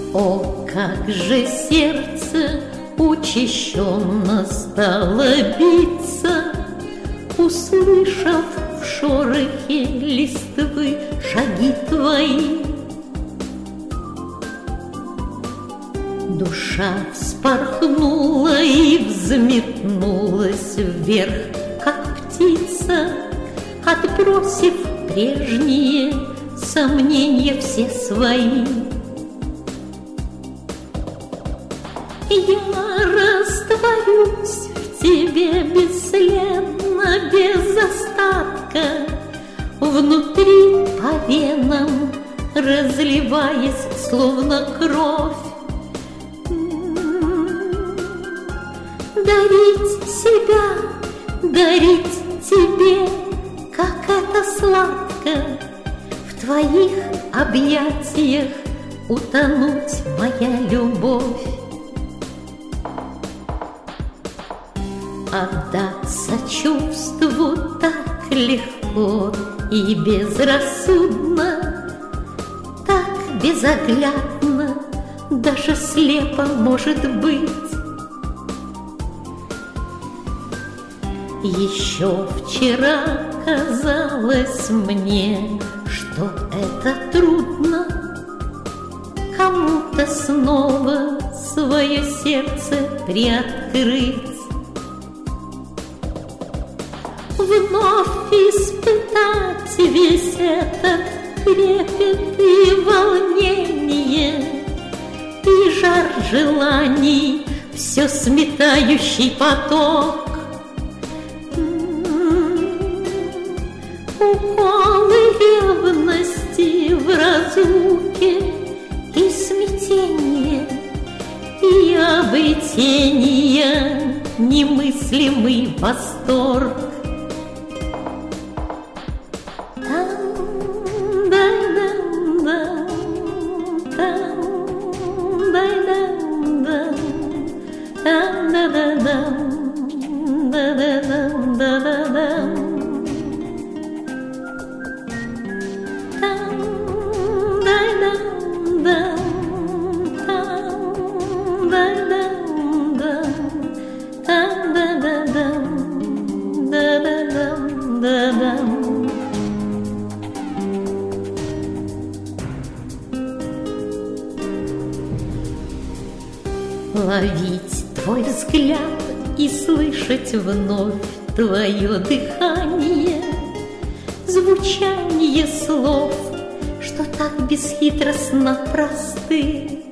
О, как же сердце учащенно стало биться, услышав в шорохе листвы шаги твои. Душа вспорхнула и взметнулась вверх, как птица, отбросив прежние сомнения все свои. Я растворюсь в тебе бесследно, без остатка, внутри по венам разливаясь, словно кровь. Дарить себя, дарить тебе, как это сладко, в твоих объятиях утонуть, моя любовь. Отдаться чувству так легко и безрассудно, так безоглядно, даже слепо может быть. Еще вчера казалось мне, что это трудно кому-то снова свое сердце приоткрыть, вновь испытать весь этот трепет и волнение, и жар желаний, все сметающий поток. Уколы ревности в разлуке и смятение, и обретения немыслимый восторг. Ловить твой взгляд и слышать вновь твое дыхание, звучание слов, что так бесхитростно просты,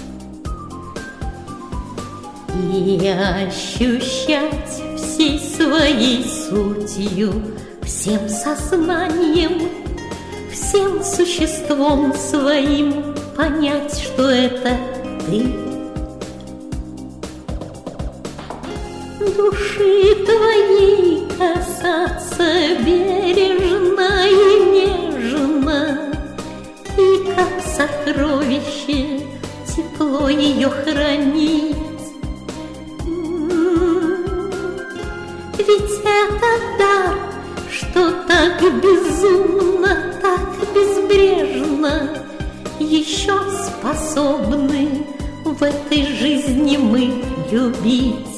и ощущать всей своей сутью, всем сознанием, всем существом своим понять, что это ты. Души твоей касаться бережно и нежно, и как сокровище тепло ее хранить. Ведь это дар, что так безумно, так безбрежно еще способны в этой жизни мы любить.